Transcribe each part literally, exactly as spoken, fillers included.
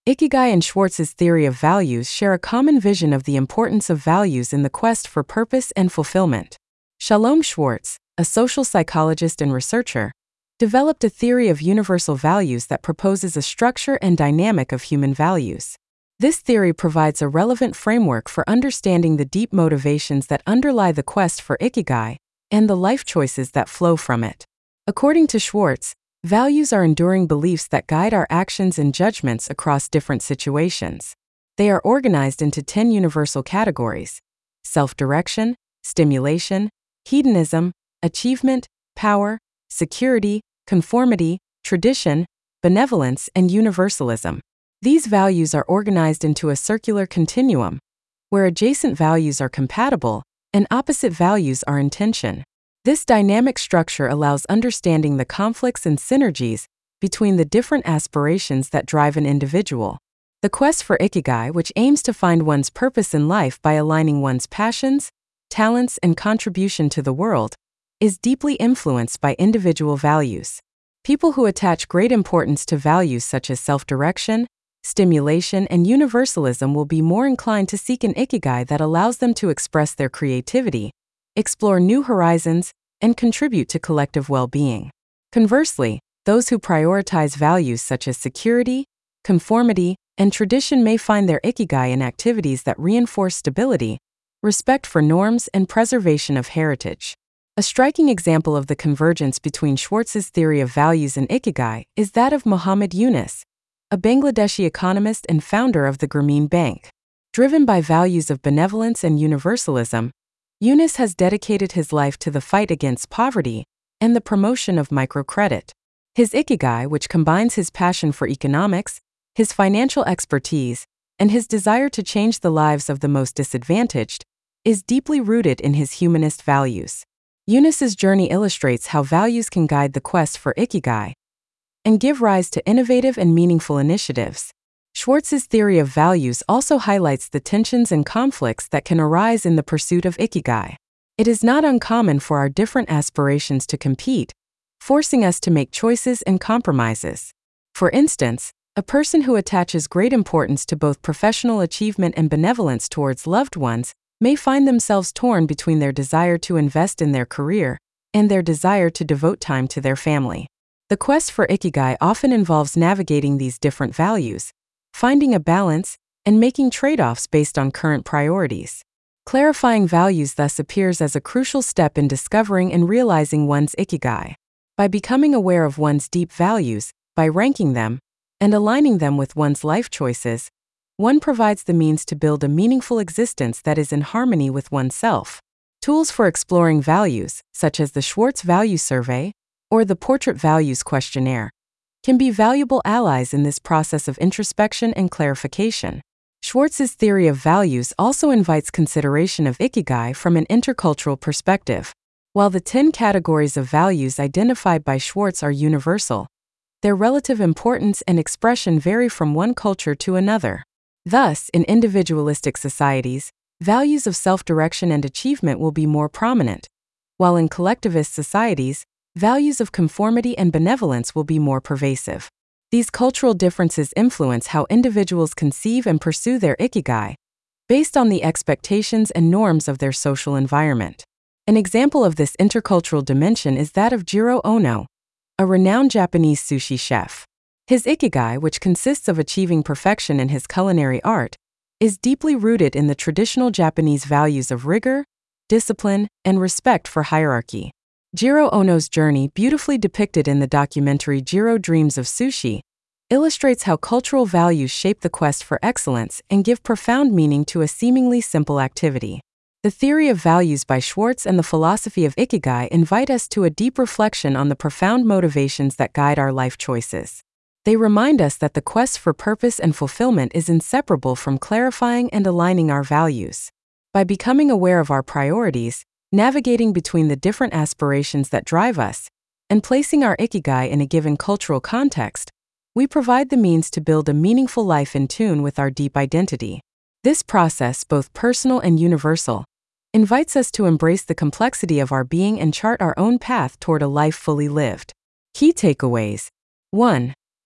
Ikigai and Schwartz's theory of values share a common vision of the importance of values in the quest for purpose and fulfillment. Shalom Schwartz, a social psychologist and researcher, developed a theory of universal values that proposes a structure and dynamic of human values. This theory provides a relevant framework for understanding the deep motivations that underlie the quest for Ikigai and the life choices that flow from it. According to Schwartz, values are enduring beliefs that guide our actions and judgments across different situations. They are organized into ten universal categories: self-direction, stimulation, hedonism, achievement, power, security, conformity, tradition, benevolence, and universalism. These values are organized into a circular continuum, where adjacent values are compatible and opposite values are in tension. This dynamic structure allows understanding the conflicts and synergies between the different aspirations that drive an individual. The quest for Ikigai, which aims to find one's purpose in life by aligning one's passions, talents, and contribution to the world, is deeply influenced by individual values. People who attach great importance to values such as self-direction, stimulation, and universalism will be more inclined to seek an Ikigai that allows them to express their creativity, explore new horizons, and contribute to collective well-being. Conversely, those who prioritize values such as security, conformity, and tradition may find their Ikigai in activities that reinforce stability, respect for norms, and preservation of heritage. A striking example of the convergence between Schwartz's theory of values and Ikigai is that of Muhammad Yunus, a Bangladeshi economist and founder of the Grameen Bank. Driven by values of benevolence and universalism, Yunus has dedicated his life to the fight against poverty and the promotion of microcredit. His Ikigai, which combines his passion for economics, his financial expertise, and his desire to change the lives of the most disadvantaged, is deeply rooted in his humanist values. Yunus's journey illustrates how values can guide the quest for Ikigai and give rise to innovative and meaningful initiatives. Schwartz's theory of values also highlights the tensions and conflicts that can arise in the pursuit of Ikigai. It is not uncommon for our different aspirations to compete, forcing us to make choices and compromises. For instance, a person who attaches great importance to both professional achievement and benevolence towards loved ones may find themselves torn between their desire to invest in their career and their desire to devote time to their family. The quest for Ikigai often involves navigating these different values, finding a balance, and making trade-offs based on current priorities. Clarifying values thus appears as a crucial step in discovering and realizing one's Ikigai. By becoming aware of one's deep values, by ranking them, and aligning them with one's life choices, one provides the means to build a meaningful existence that is in harmony with oneself. Tools for exploring values, such as the Schwartz Value Survey or the Portrait Values Questionnaire, can be valuable allies in this process of introspection and clarification. Schwartz's theory of values also invites consideration of Ikigai from an intercultural perspective. While the ten categories of values identified by Schwartz are universal, their relative importance and expression vary from one culture to another. Thus, in individualistic societies, values of self-direction and achievement will be more prominent, while in collectivist societies, values of conformity and benevolence will be more pervasive. These cultural differences influence how individuals conceive and pursue their Ikigai, based on the expectations and norms of their social environment. An example of this intercultural dimension is that of Jiro Ono, a renowned Japanese sushi chef. His Ikigai, which consists of achieving perfection in his culinary art, is deeply rooted in the traditional Japanese values of rigor, discipline, and respect for hierarchy. Jiro Ono's journey, beautifully depicted in the documentary Jiro Dreams of Sushi, illustrates how cultural values shape the quest for excellence and give profound meaning to a seemingly simple activity. The theory of values by Schwartz and the philosophy of Ikigai invite us to a deep reflection on the profound motivations that guide our life choices. They remind us that the quest for purpose and fulfillment is inseparable from clarifying and aligning our values. By becoming aware of our priorities, navigating between the different aspirations that drive us, and placing our Ikigai in a given cultural context, we provide the means to build a meaningful life in tune with our deep identity. This process, both personal and universal, invites us to embrace the complexity of our being and chart our own path toward a life fully lived. Key takeaways. one.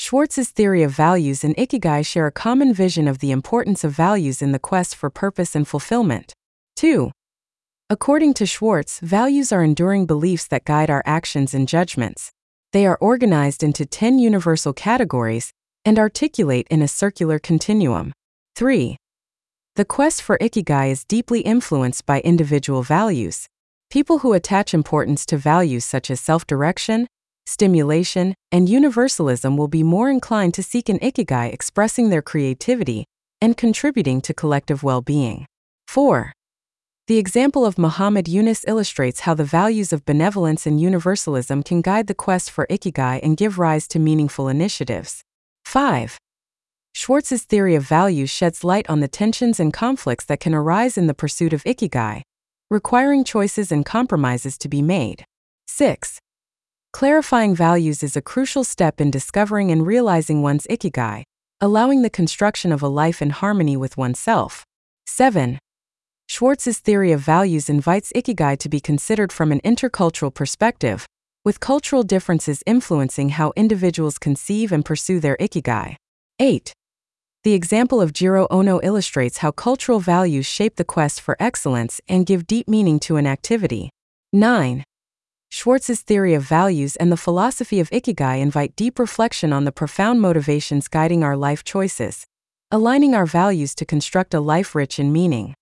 Schwartz's theory of values and Ikigai share a common vision of the importance of values in the quest for purpose and fulfillment. two. According to Schwartz, values are enduring beliefs that guide our actions and judgments. They are organized into ten universal categories and articulate in a circular continuum. three. The quest for Ikigai is deeply influenced by individual values. People who attach importance to values such as self-direction, stimulation, and universalism will be more inclined to seek an Ikigai expressing their creativity and contributing to collective well-being. four. The example of Muhammad Yunus illustrates how the values of benevolence and universalism can guide the quest for Ikigai and give rise to meaningful initiatives. five. Schwartz's theory of values sheds light on the tensions and conflicts that can arise in the pursuit of Ikigai, requiring choices and compromises to be made. six. Clarifying values is a crucial step in discovering and realizing one's Ikigai, allowing the construction of a life in harmony with oneself. seven. Schwartz's theory of values invites Ikigai to be considered from an intercultural perspective, with cultural differences influencing how individuals conceive and pursue their Ikigai. eight. The example of Jiro Ono illustrates how cultural values shape the quest for excellence and give deep meaning to an activity. nine. Schwartz's theory of values and the philosophy of Ikigai invite deep reflection on the profound motivations guiding our life choices, aligning our values to construct a life rich in meaning.